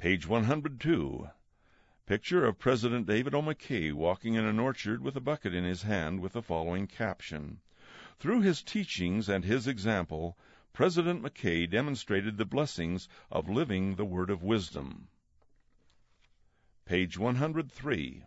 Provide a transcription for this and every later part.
Page 102. Picture of President David O. McKay walking in an orchard with a bucket in his hand with the following caption: "Through his teachings and his example, President McKay demonstrated the blessings of living the word of wisdom." Page 103.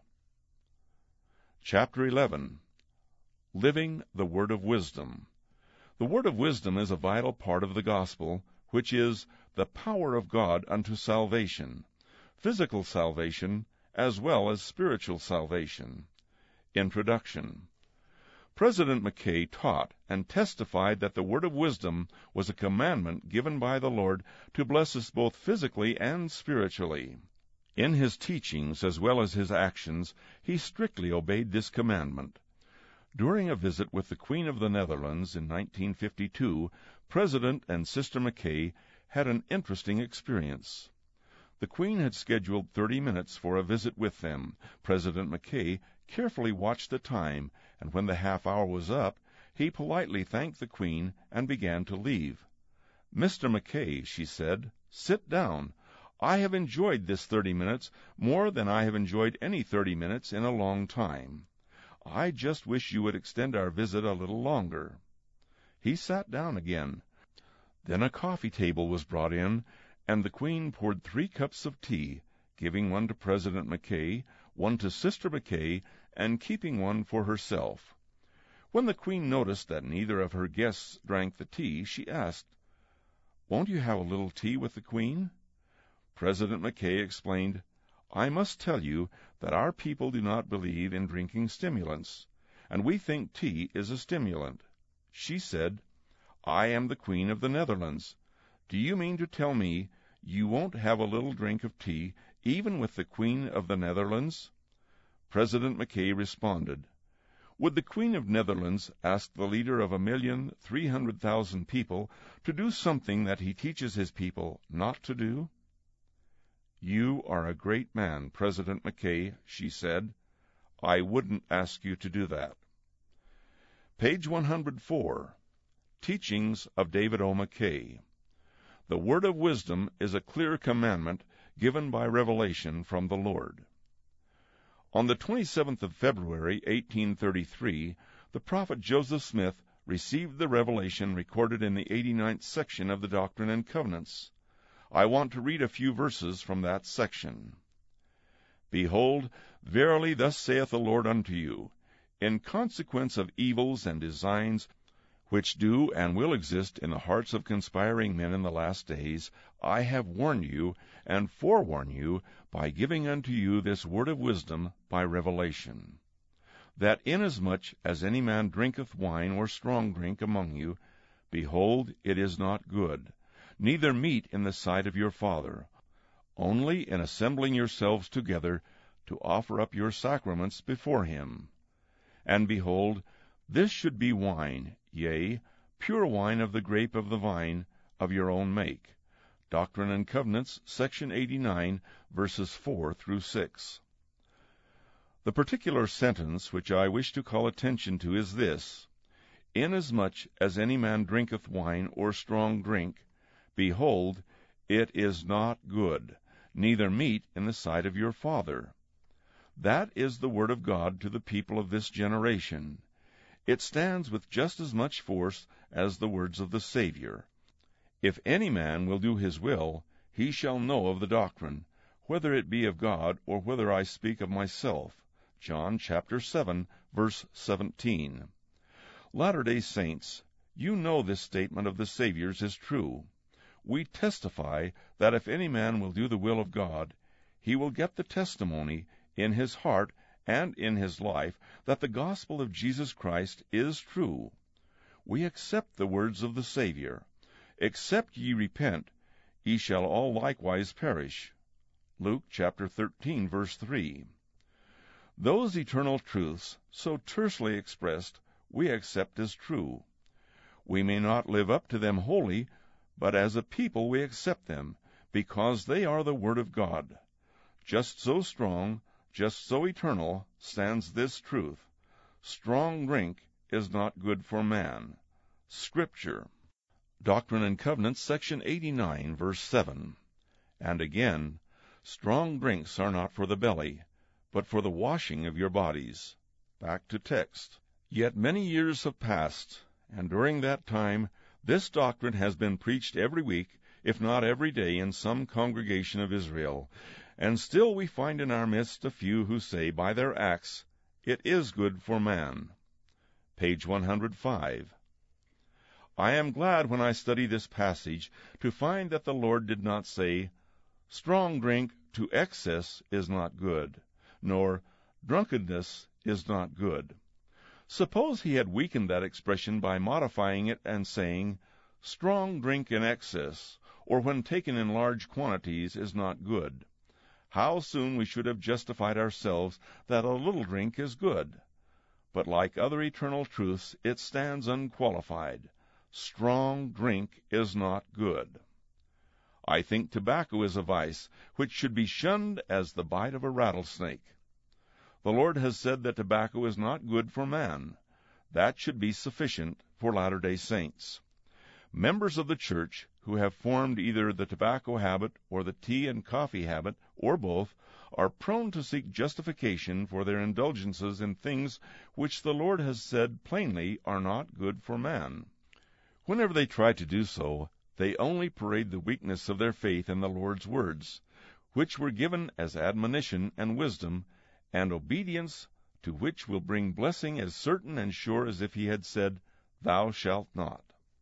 Chapter 11. Living the Word of Wisdom. The Word of Wisdom is a vital part of the gospel, which is the power of God unto salvation, physical salvation as well as spiritual salvation. Introduction. President McKay taught and testified that the Word of Wisdom was a commandment given by the Lord to bless us both physically and spiritually. In his teachings as well as his actions, he strictly obeyed this commandment. During a visit with the Queen of the Netherlands in 1952, President and Sister McKay had an interesting experience. The Queen had scheduled 30 minutes for a visit with them. President McKay carefully watched the time, and when the half hour was up, he politely thanked the Queen and began to leave. "Mr. McKay," she said, "sit down. I have enjoyed this 30 minutes more than I have enjoyed any 30 minutes in a long time. I just wish you would extend our visit a little longer." He sat down again. Then a coffee table was brought in, and the Queen poured 3 cups of tea, giving one to President McKay, one to Sister McKay, and keeping one for herself. When the Queen noticed that neither of her guests drank the tea, she asked, "Won't you have a little tea with the Queen?" President McKay explained, "I must tell you that our people do not believe in drinking stimulants, and we think tea is a stimulant." She said, "I am the Queen of the Netherlands. Do you mean to tell me you won't have a little drink of tea even with the Queen of the Netherlands?" President McKay responded, "Would the Queen of Netherlands ask the leader of 1,300,000 people to do something that he teaches his people not to do?" "You are a great man, President McKay," she said. "I wouldn't ask you to do that." Page 104. Teachings of David O. McKay. The Word of Wisdom is a clear commandment given by revelation from the Lord. On the 27th of February, 1833, the prophet Joseph Smith received the revelation recorded in the 89th section of the Doctrine and Covenants. I want to read a few verses from that section. "Behold, verily thus saith the Lord unto you, in consequence of evils and designs which do and will exist in the hearts of conspiring men in the last days, I have warned you and forewarned you by giving unto you this word of wisdom by revelation, that inasmuch as any man drinketh wine or strong drink among you, behold, it is not good, neither meat in the sight of your Father, only in assembling yourselves together to offer up your sacraments before him. And behold, this should be wine, yea, pure wine of the grape of the vine of your own make." Doctrine and Covenants, section 89, verses 4 through 6. The particular sentence which I wish to call attention to is this: "Inasmuch as any man drinketh wine or strong drink, behold, it is not good, neither meat in the sight of your Father." That is the word of God to the people of this generation. It stands with just as much force as the words of the Savior. "If any man will do his will, he shall know of the doctrine, whether it be of God or whether I speak of myself." John chapter 7, verse 17. Latter-day Saints, you know this statement of the Savior's is true. We testify that if any man will do the will of God, he will get the testimony in his heart and in his life that the gospel of Jesus Christ is true. We accept the words of the Savior, "Except ye repent, ye shall all likewise perish." Luke chapter 13, verse 3. Those eternal truths, so tersely expressed, we accept as true. We may not live up to them wholly, but as a people we accept them, because they are the Word of God. Just so strong, just so eternal stands this truth: strong drink is not good for man. Scripture. Doctrine and Covenants, section 89, verse 7. And again, Strong drinks are not for the belly, but for the washing of your bodies. Back to text. Yet many years have passed, and during that time this doctrine has been preached every week, if not every day, in some congregation of Israel. And still we find in our midst a few who say by their acts, "It is good for man." Page 105. I am glad when I study this passage to find that the Lord did not say, "Strong drink to excess is not good," nor "drunkenness is not good." Suppose he had weakened that expression by modifying it and saying, "Strong drink in excess, or when taken in large quantities, is not good." How soon we should have justified ourselves that a little drink is good. But like other eternal truths, it stands unqualified. Strong drink is not good. I think tobacco is a vice which should be shunned as the bite of a rattlesnake. The Lord has said that tobacco is not good for man. That should be sufficient for Latter-day Saints. Members of the church who have formed either the tobacco habit or the tea and coffee habit, or both, are prone to seek justification for their indulgences in things which the Lord has said plainly are not good for man. Whenever they try to do so, they only parade the weakness of their faith in the Lord's words, which were given as admonition and wisdom, and obedience to which will bring blessing as certain and sure as if he had said, "Thou shalt not."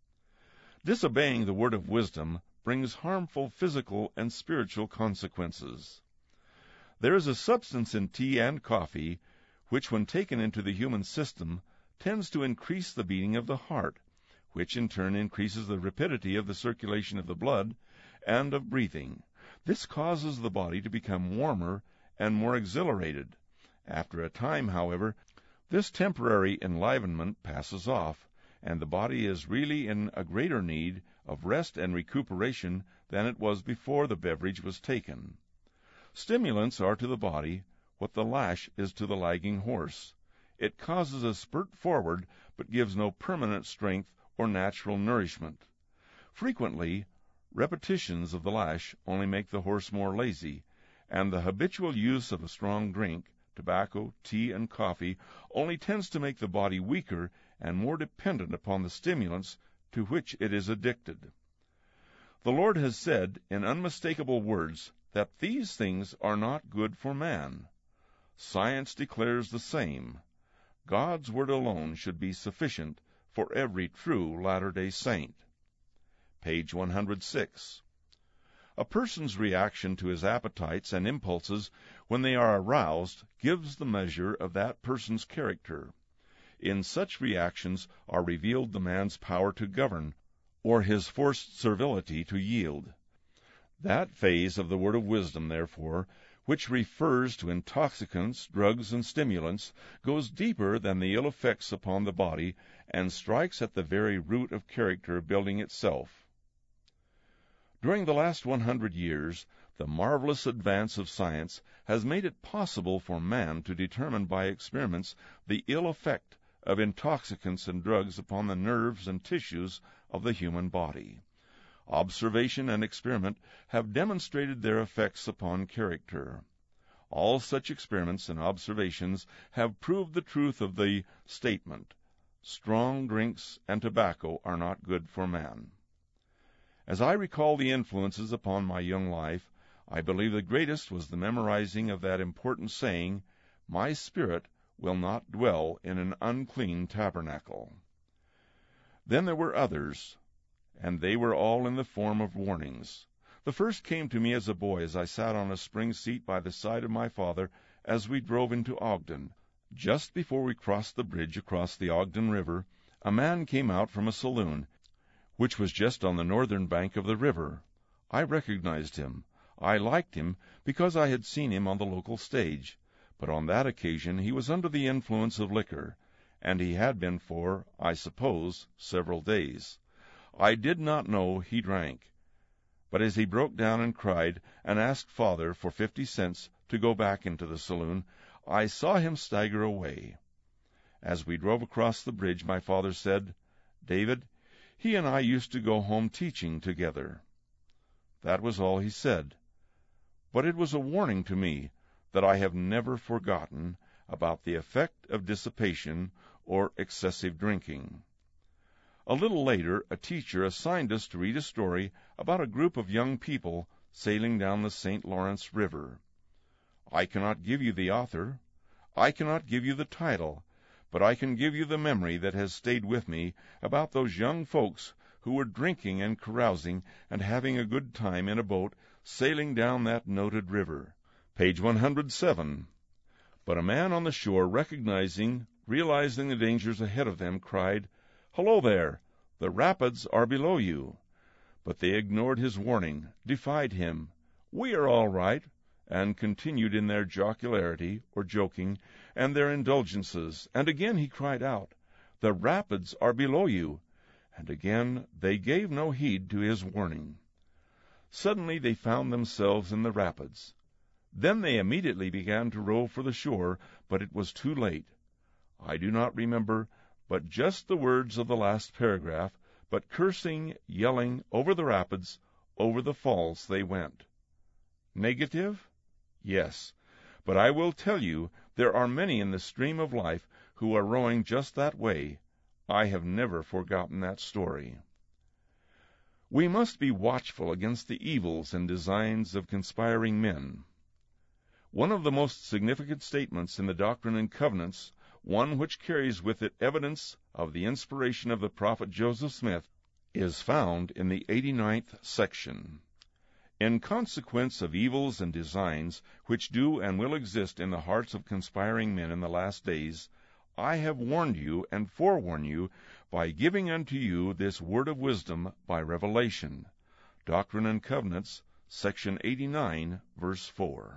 Disobeying the word of wisdom brings harmful physical and spiritual consequences. There is a substance in tea and coffee which, when taken into the human system, tends to increase the beating of the heart, which in turn increases the rapidity of the circulation of the blood and of breathing. This causes the body to become warmer and more exhilarated. After a time, however, this temporary enlivenment passes off, and the body is really in a greater need of rest and recuperation than it was before the beverage was taken. Stimulants are to the body what the lash is to the lagging horse. It causes a spurt forward, but gives no permanent strength or natural nourishment. Frequently, repetitions of the lash only make the horse more lazy, and the habitual use of a strong drink, tobacco, tea, and coffee, only tends to make the body weaker and more dependent upon the stimulants to which it is addicted. The Lord has said, in unmistakable words, that these things are not good for man. Science declares the same. God's word alone should be sufficient for every true Latter-day Saint. Page 106. A person's reaction to his appetites and impulses when they are aroused gives the measure of that person's character. In such reactions are revealed the man's power to govern, or his forced servility to yield. That phase of the word of wisdom, therefore, which refers to intoxicants, drugs, and stimulants, goes deeper than the ill effects upon the body, and strikes at the very root of character building itself. During the last 100 years, the marvelous advance of science has made it possible for man to determine by experiments the ill effect of intoxicants and drugs upon the nerves and tissues of the human body. Observation and experiment have demonstrated their effects upon character. All such experiments and observations have proved the truth of the statement, "Strong drinks and tobacco are not good for man." As I recall the influences upon my young life, I believe the greatest was the memorizing of that important saying, "My spirit will not dwell in an unclean tabernacle." Then there were others, and they were all in the form of warnings. The first came to me as a boy as I sat on a spring seat by the side of my father as we drove into Ogden. Just before we crossed the bridge across the Ogden River, a man came out from a saloon, which was just on the northern bank of the river. I recognized him. I liked him because I had seen him on the local stage, but on that occasion he was under the influence of liquor, and he had been for, I suppose, several days. I did not know he drank, but as he broke down and cried and asked Father for 50 cents to go back into the saloon, I saw him stagger away. As we drove across the bridge, my father said, "David, he and I used to go home teaching together." That was all he said. but it was a warning to me that I have never forgotten about the effect of dissipation or excessive drinking. A little later, a teacher assigned us to read a story about a group of young people sailing down the St. Lawrence River. I cannot give you the author, I cannot give you the title, but I can give you the memory that has stayed with me about those young folks who were drinking and carousing and having a good time in a boat sailing down that noted river. Page 107. But a man on the shore, realizing the dangers ahead of them, cried, "Hello there! The rapids are below you." But they ignored his warning, defied him. "We are all right," and continued in their jocularity, or joking, and their indulgences. And again he cried out, "The rapids are below you," and again they gave no heed to his warning. Suddenly they found themselves in the rapids. Then they immediately began to row for the shore, but it was too late. I do not remember but just the words of the last paragraph, but cursing, yelling, over the rapids, over the falls they went. Negative? Yes. But I will tell you, there are many in the stream of life who are rowing just that way. I have never forgotten that story. We must be watchful against the evils and designs of conspiring men. One of the most significant statements in the Doctrine and Covenants, one which carries with it evidence of the inspiration of the prophet Joseph Smith, is found in the 89th section. In consequence of evils and designs which do and will exist in the hearts of conspiring men in the last days, I have warned you and forewarned you by giving unto you this word of wisdom by revelation. Doctrine and Covenants, section 89, verse 4.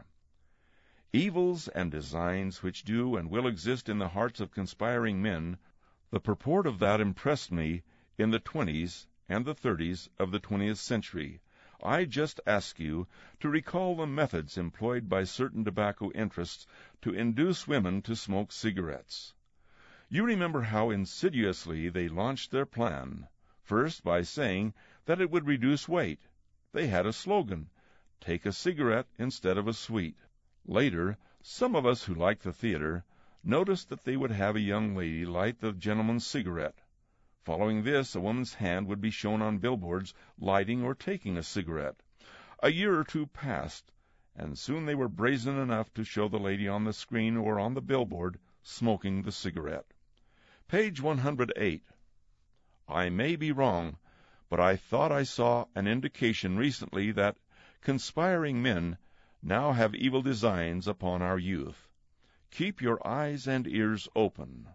Evils and designs which do and will exist in the hearts of conspiring men, the purport of that impressed me in the 20s and the 30s of the 20th century. I just ask you to recall the methods employed by certain tobacco interests to induce women to smoke cigarettes. You remember how insidiously they launched their plan, first by saying that it would reduce weight. They had a slogan, "Take a cigarette instead of a sweet." Later, some of us who liked the theater noticed that they would have a young lady light the gentleman's cigarette. Following this, a woman's hand would be shown on billboards lighting or taking a cigarette. A year or two passed, and soon they were brazen enough to show the lady on the screen or on the billboard smoking the cigarette. Page 108. I may be wrong, but I thought I saw an indication recently that conspiring men now have evil designs upon our youth. Keep your eyes and ears open.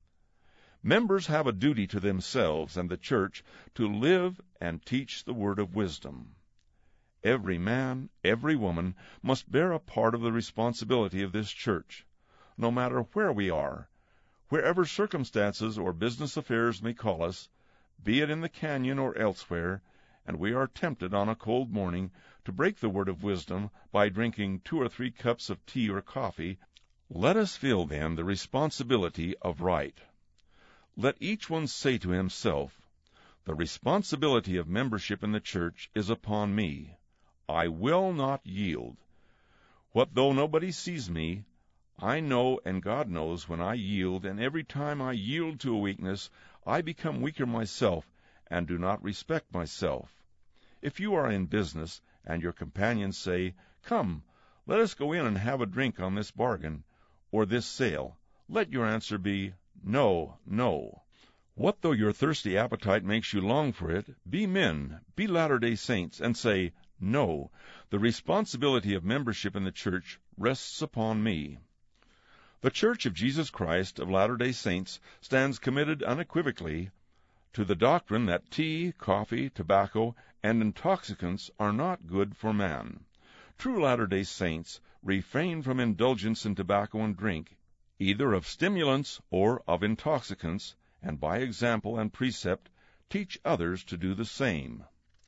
Members have a duty to themselves and the church to live and teach the word of wisdom. Every man, every woman must bear a part of the responsibility of this church, no matter where we are, wherever circumstances or business affairs may call us, be it in the canyon or elsewhere, and we are tempted on a cold morning to break the word of wisdom by drinking 2 or 3 cups of tea or coffee, let us feel then the responsibility of right. Let each one say to himself, the responsibility of membership in the church is upon me. I will not yield. What though nobody sees me? I know, and God knows, when I yield, and every time I yield to a weakness, I become weaker myself, and do not respect myself. If you are in business, and your companions say, "Come, let us go in and have a drink on this bargain, or this sale," let your answer be, "No, no." What though your thirsty appetite makes you long for it? Be men, be Latter-day Saints, and say, "No, the responsibility of membership in the church rests upon me." The Church of Jesus Christ of Latter-day Saints stands committed unequivocally to the doctrine that tea, coffee, tobacco, and intoxicants are not good for man. True Latter-day Saints refrain from indulgence in tobacco and drink, either of stimulants or of intoxicants, and by example and precept teach others to do the same.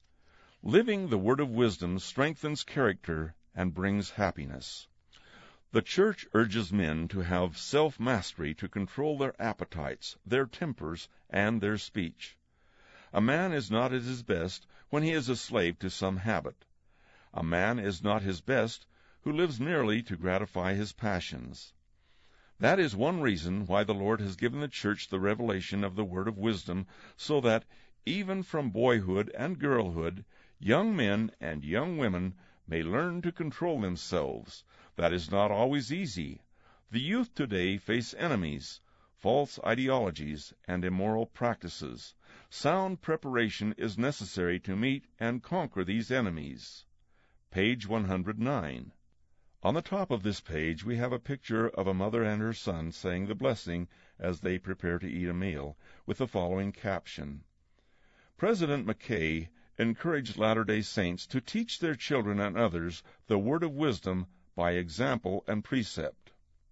Living the word of wisdom strengthens character and brings happiness. The church urges men to have self-mastery to control their appetites, their tempers, and their speech. A man is not at his best when he is a slave to some habit. A man is not his best who lives merely to gratify his passions. That is one reason why the Lord has given the church the revelation of the word of wisdom, so that, even from boyhood and girlhood, young men and young women may learn to control themselves. That is not always easy. The youth today face enemies, false ideologies, and immoral practices. Sound preparation is necessary to meet and conquer these enemies. Page 109. On the top of this page we have a picture of a mother and her son saying the blessing as they prepare to eat a meal, with the following caption: President McKay encouraged Latter-day Saints to teach their children and others the word of wisdom by example and precept.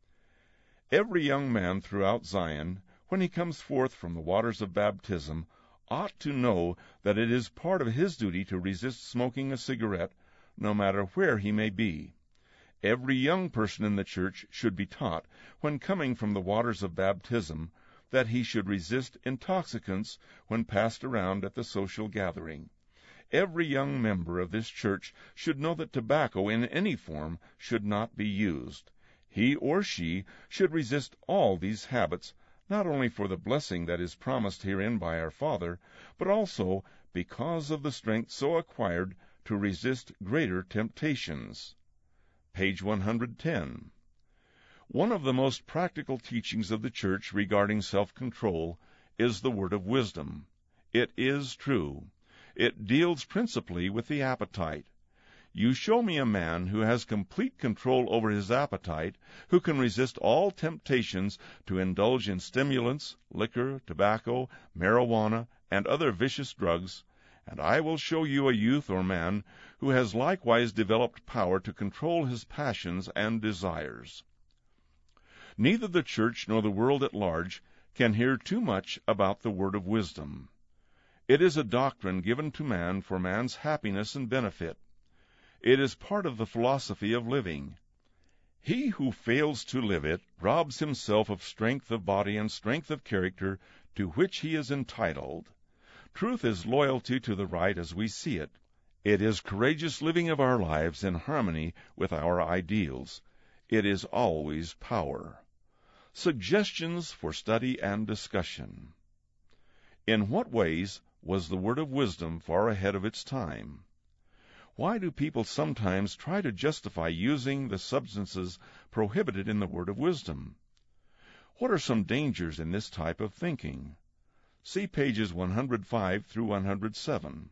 Every young man throughout Zion, when he comes forth from the waters of baptism, ought to know that it is part of his duty to resist smoking a cigarette, no matter where he may be. Every young person in the church should be taught, when coming from the waters of baptism, that he should resist intoxicants when passed around at the social gathering. Every young member of this church should know that tobacco in any form should not be used. He or she should resist all these habits, not only for the blessing that is promised herein by our Father, but also because of the strength so acquired to resist greater temptations. Page 110. One of the most practical teachings of the church regarding self-control is the word of wisdom. It is true. It deals principally with the appetite. You show me a man who has complete control over his appetite, who can resist all temptations to indulge in stimulants, liquor, tobacco, marijuana, and other vicious drugs, and I will show you a youth or man who has likewise developed power to control his passions and desires. Neither the church nor the world at large can hear too much about the word of wisdom. It is a doctrine given to man for man's happiness and benefit. It is part of the philosophy of living. He who fails to live it robs himself of strength of body and strength of character to which he is entitled. Truth is loyalty to the right as we see it. It is courageous living of our lives in harmony with our ideals. It is always power. Suggestions for study and discussion. In what ways was the word of wisdom far ahead of its time? Why do people sometimes try to justify using the substances prohibited in the word of wisdom? What are some dangers in this type of thinking? See pages 105 through 107.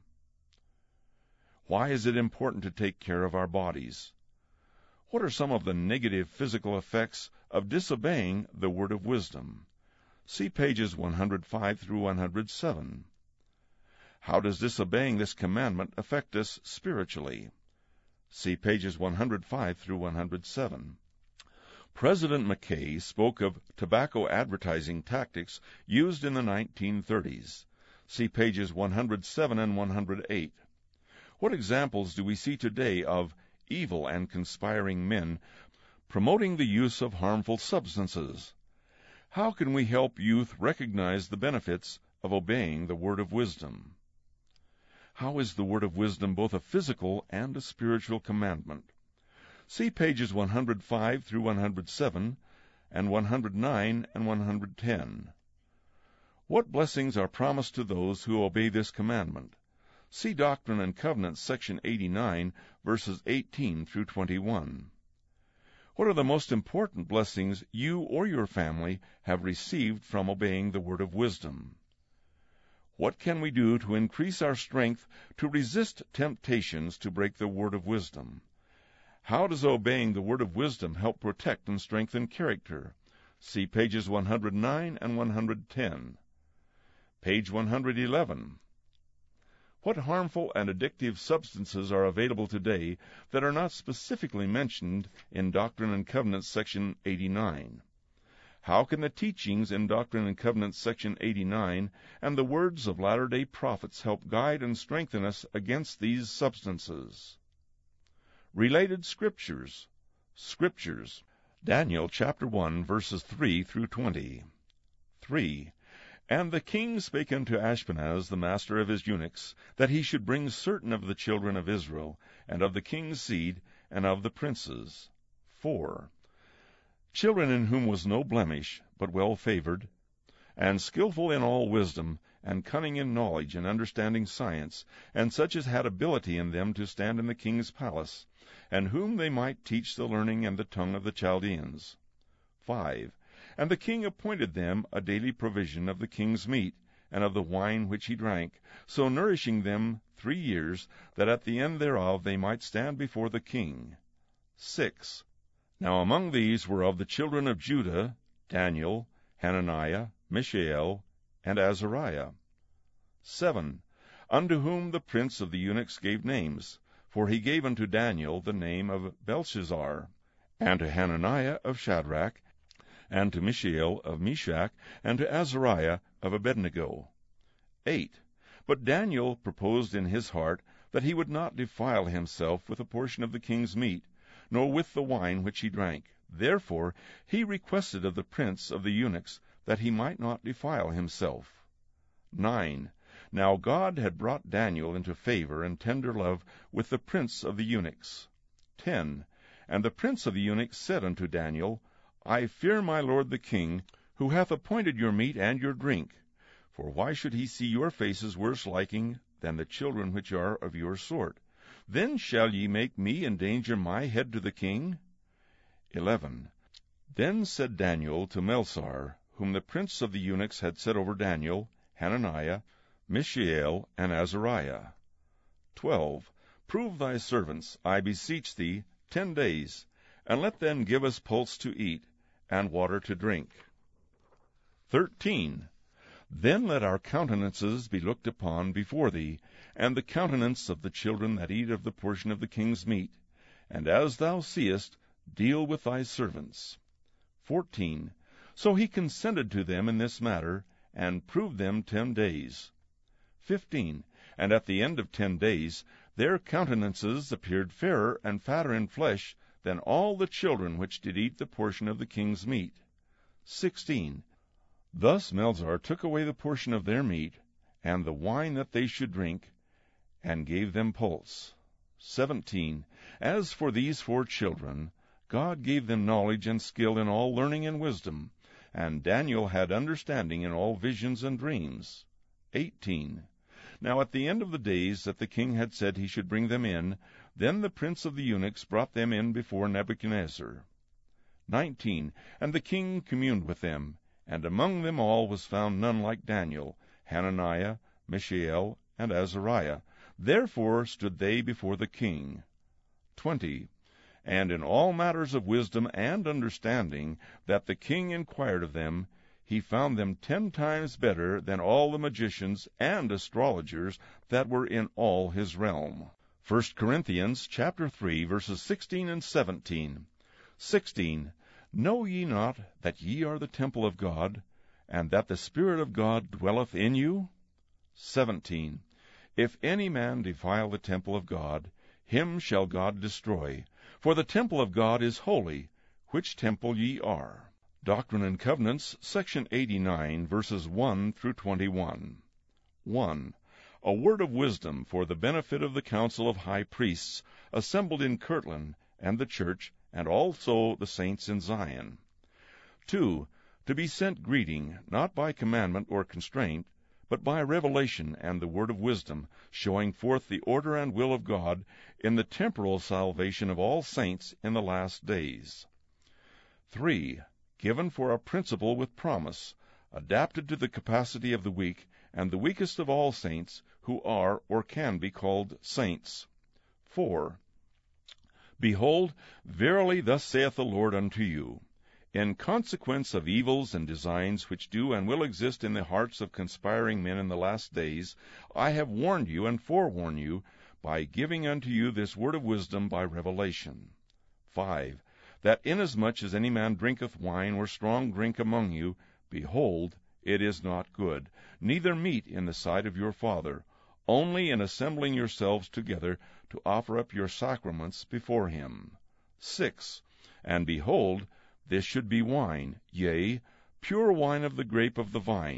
Why is it important to take care of our bodies? What are some of the negative physical effects of disobeying the word of wisdom? See pages 105 through 107. How does disobeying this commandment affect us spiritually? See pages 105 through 107. President McKay spoke of tobacco advertising tactics used in the 1930s. See pages 107 and 108. What examples do we see today of evil and conspiring men promoting the use of harmful substances? How can we help youth recognize the benefits of obeying the word of wisdom? How is the word of wisdom both a physical and a spiritual commandment? See pages 105 through 107 and 109 and 110. What blessings are promised to those who obey this commandment? See Doctrine and Covenants, section 89, verses 18 through 21. What are the most important blessings you or your family have received from obeying the word of wisdom? What can we do to increase our strength to resist temptations to break the word of wisdom? How does obeying the word of wisdom help protect and strengthen character? See pages 109 and 110. Page 111. What harmful and addictive substances are available today that are not specifically mentioned in Doctrine and Covenants, section 89? How can the teachings in Doctrine and Covenants, section 89, and the words of latter-day prophets help guide and strengthen us against these substances? Related Scriptures. Daniel chapter 1, verses 3 through 20. 3. And the king spake unto Ashpenaz, the master of his eunuchs, that he should bring certain of the children of Israel, and of the king's seed, and of the princes. 4. Children in whom was no blemish, but well favored, and skillful in all wisdom, and cunning in knowledge, and understanding science, and such as had ability in them to stand in the king's palace, and whom they might teach the learning and the tongue of the Chaldeans. 5. And the king appointed them a daily provision of the king's meat, and of the wine which he drank, so nourishing them 3 years, that at the end thereof they might stand before the king. 6. Now among these were of the children of Judah Daniel, Hananiah, Mishael, and Azariah. 7. Unto whom the prince of the eunuchs gave names, for he gave unto Daniel the name of Belshazzar, and to Hananiah of Shadrach, and to Mishael of Meshach, and to Azariah of Abednego. 8. But Daniel proposed in his heart that he would not defile himself with a portion of the king's meat, nor with the wine which he drank. Therefore he requested of the prince of the eunuchs that he might not defile himself. 9. Now God had brought Daniel into favor and tender love with the prince of the eunuchs. 10. And the prince of the eunuchs said unto Daniel, I fear my lord the king, who hath appointed your meat and your drink. For why should he see your faces worse liking than the children which are of your sort? Then shall ye make me endanger my head to the king? 11. Then said Daniel to Melzar, whom the prince of the eunuchs had set over Daniel, Hananiah, Mishael, and Azariah. 12. Prove thy servants, I beseech thee, 10 days, and let them give us pulse to eat, and water to drink. 13. Then let our countenances be looked upon before thee, and the countenance of the children that eat of the portion of the king's meat, and as thou seest, deal with thy servants. 14. So he consented to them in this matter, and proved them 10 days. 15. And at the end of 10 days, their countenances appeared fairer and fatter in flesh than all the children which did eat the portion of the king's meat. 16. Thus Melzar took away the portion of their meat, and the wine that they should drink, and gave them pulse. 17. As for these 4 children, God gave them knowledge and skill in all learning and wisdom, and Daniel had understanding in all visions and dreams. 18. Now at the end of the days that the king had said he should bring them in, then the prince of the eunuchs brought them in before Nebuchadnezzar. 19. And the king communed with them, and among them all was found none like Daniel, Hananiah, Mishael, and Azariah. Therefore stood they before the king. 20. And in all matters of wisdom and understanding, that the king inquired of them, he found them 10 times better than all the magicians and astrologers that were in all his realm. 1 Corinthians chapter 3, verses 16 and 17. 16. Know ye not that ye are the temple of God, and that the Spirit of God dwelleth in you? 17. If any man defile the temple of God, him shall God destroy. For the temple of God is holy, which temple ye are. Doctrine and Covenants, section 89, verses 1 through 21. 1. A word of wisdom for the benefit of the council of high priests, assembled in Kirtland, and the church, and also the saints in Zion. 2. To be sent greeting, not by commandment or constraint, but by revelation and the word of wisdom, showing forth the order and will of God in the temporal salvation of all saints in the last days. 3. Given for a principle with promise, adapted to the capacity of the weak, and the weakest of all saints, who are or can be called saints. 4. Behold, verily thus saith the Lord unto you, in consequence of evils and designs which do and will exist in the hearts of conspiring men in the last days, I have warned you and forewarned you, by giving unto you this word of wisdom by revelation. 5. That inasmuch as any man drinketh wine or strong drink among you, behold, it is not good, neither meet in the sight of your Father, only in assembling yourselves together to offer up your sacraments before him. 6. And behold, this should be wine, yea, pure wine of the grape of the vine,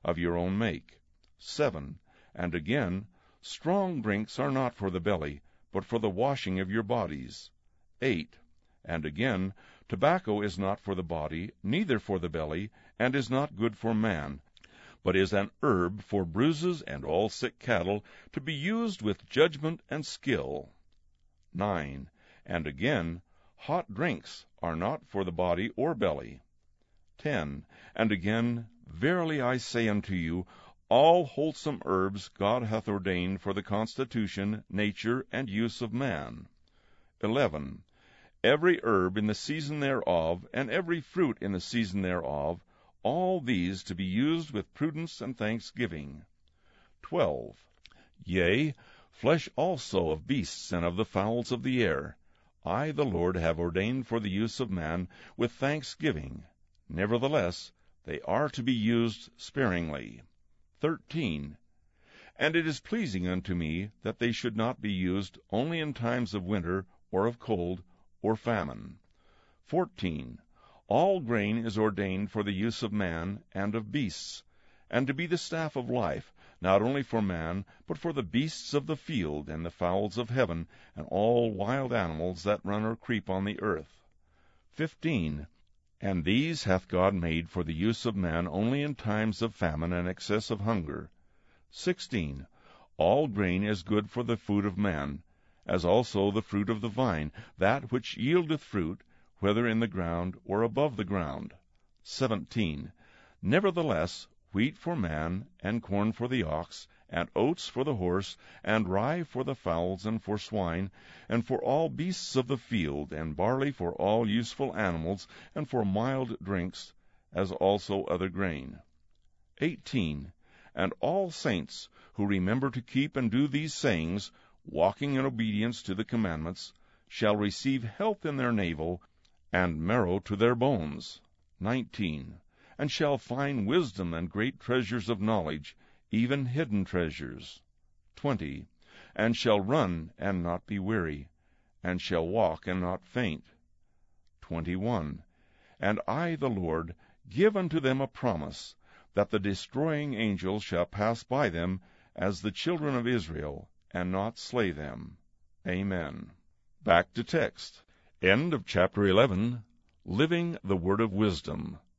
of your own make. 7. And again, strong drinks are not for the belly, but for the washing of your bodies. 8. And again, tobacco is not for the body, neither for the belly, and is not good for man, but is an herb for bruises and all sick cattle, to be used with judgment and skill. 9. And again, hot drinks are not for the body or belly. 10. And again, verily I say unto you, all wholesome herbs God hath ordained for the constitution, nature, and use of man. 11. Every herb in the season thereof, and every fruit in the season thereof, all these to be used with prudence and thanksgiving. 12. Yea, flesh also of beasts and of the fowls of the air, I the Lord have ordained for the use of man with thanksgiving. Nevertheless, they are to be used sparingly. 13. And it is pleasing unto me that they should not be used only in times of winter, or of cold, or famine. 14. All grain is ordained for the use of man and of beasts, and to be the staff of life, not only for man, but for the beasts of the field, and the fowls of heaven, and all wild animals that run or creep on the earth. 15. And these hath God made for the use of man only in times of famine and excess of hunger. 16. All grain is good for the food of man, as also the fruit of the vine, that which yieldeth fruit, whether in the ground or above the ground. 17. Nevertheless, wheat for man, and corn for the ox, and oats for the horse, and rye for the fowls and for swine, and for all beasts of the field, and barley for all useful animals, and for mild drinks, as also other grain. 18. And all saints, who remember to keep and do these sayings, walking in obedience to the commandments, shall receive health in their navel, and marrow to their bones. 19. And shall find wisdom and great treasures of knowledge, even hidden treasures. 20. And shall run and not be weary, and shall walk and not faint. 21. And I, the Lord, give unto them a promise, that the destroying angel shall pass by them as the children of Israel, and not slay them. Amen. Back to text. End of chapter 11. Living the Word of Wisdom.